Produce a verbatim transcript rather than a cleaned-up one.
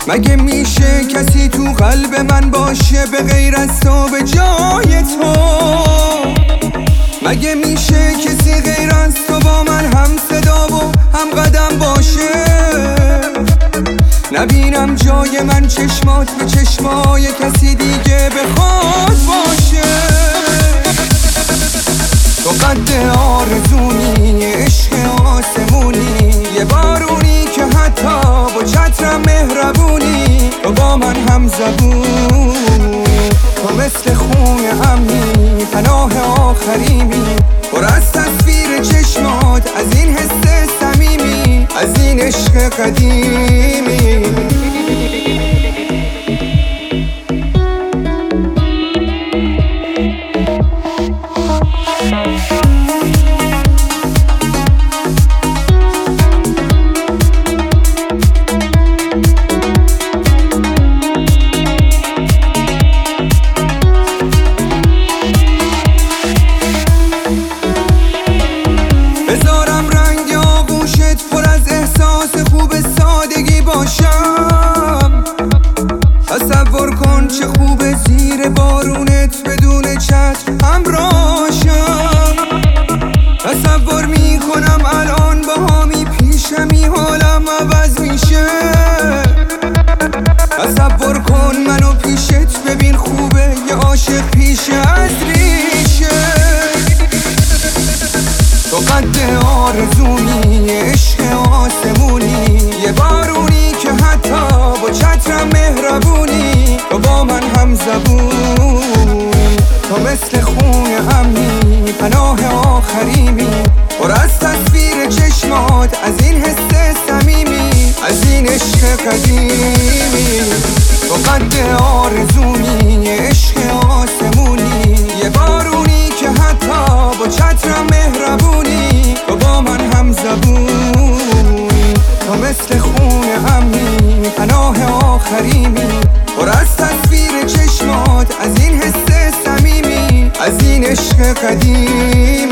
مگه میشه کسی تو قلب من باشه به غیر از تو به جای تو؟ مگه میشه کسی غیر از تو با من هم صدا و هم قدم باشه؟ نبینم جای من چشمات به چشمای کسی دیگه بخواد باشه. تو قد آرزونی، عشق آسمونی، یه بارونی که حتی با چترم مهربونی. تو با من هم زبونی، تو مثل خون امنی، پناه آخریمی، پر از تصویر چشمات، از این حس صمیمی، از این عشق قدیمی. بذارم رنگ آغوشت پر از احساس خوب سادگی باشم. تصور کن چه خوبه زیر بارونت بدون چتر همراهشم. تصور میکنم الان باهامی پیشمی حالم عوض میشه. تصور کن منو پیشت ببین خوبه یه عاشق پیش از ریشه. تو قد آرزونی، عشق آسمونی، یه بارونی که حتی با چترم مهربونی. تو با من هم زبونی، تو مثل خون امنی، پناه آخریمی، پر از تصویر چشمات، از این حس صمیمی، از این عشق قدیمی. تو قد آرزونی، عشق آسمونی، یه بارونی که حتی با چترم مهربونی. تو با من هم زبونی، تو مثل خون امنی، پناه آخریمی، پر از تصویر چشمات، از این حس صمیمی، از این عشق قدیمی.